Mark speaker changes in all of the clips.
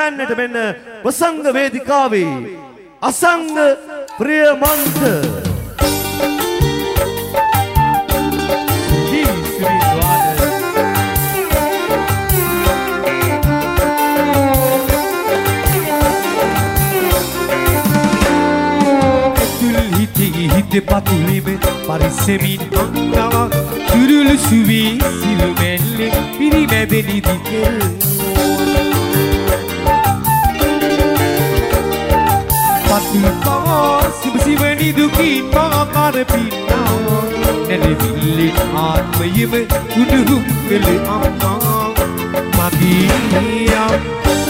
Speaker 1: ගායනයට මෙන්න ප්‍රසංග වේදිකාවේ අසංග ප්‍රියමන්ත
Speaker 2: හිත පතුලෙම පරිස්සමින් අංගව තුරුළු සුවී සිළුමැල්ලේ පිරිමැදෙනි දිකේ පතුල් පවා සිබසිවනි දුකින් මාකාර පින්නා නැලවිල්ලේ ආත්මයම උඩුහුම් කළ අම්මා මගේ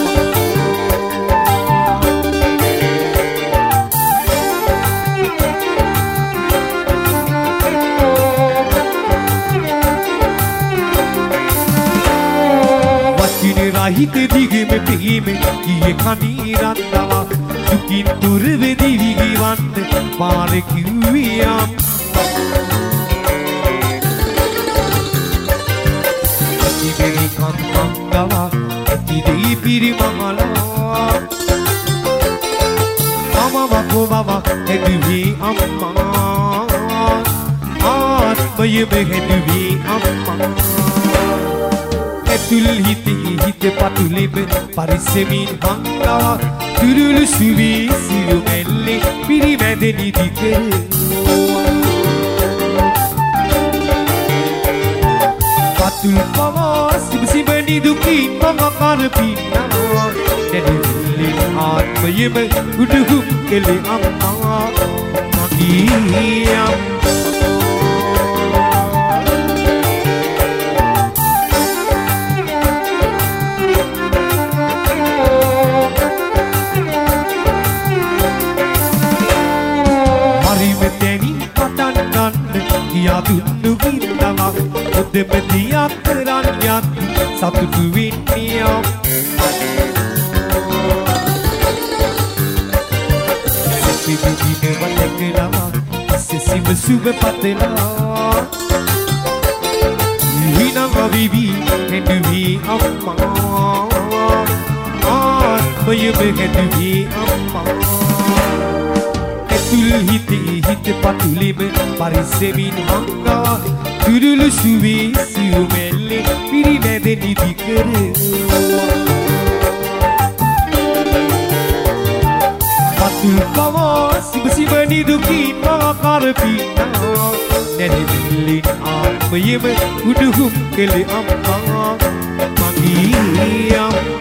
Speaker 2: හිත දිගෙම පිහිම ගියේ කණී රන්දවා දුකින් දුර වෙදි විගිවන්න පාර කිව්වියම් ඉතිරි කන්දවා ඉතිරි පිරිමහලා අමම කොබව හෙදුවි අම්මා ආත්මයෙම හෙදුවි අම්මා ඇතුල් හිත පතුලෙම පරිස්සමින් හංගවා තුරුළු සුවී සිළුමැල්ලේ පිරිමැදෙනි දිකේ පතුල් පවා සිබසිබනි දුකින් මාකාර පින්නා නැලවිල්ලේ ආත්මයෙම උඩුහුම් කළ අම්මා මගේ දුන්නු ගින්නවා උදෙපතියක් කරන් යත් සතුටු වෙන්නියම් සිපිදින වලකලවා සිසිම සුබ පතලා හිනම විවි හෙදුවි අම්මා ආත්මයෙම හෙදුවි අම්මා හිත පතුලෙම පරිස්සමින් හංගවා තුරුළු සුවී සිළුමැල්ලේ පිරිමැදෙනි දිකර පතුල් පවා සිබසිබනි දුකින් මාකාර පින්නා නැලවිල්ලේ ආත්මයෙම උඩුහුම් කළ අම්මා මගේ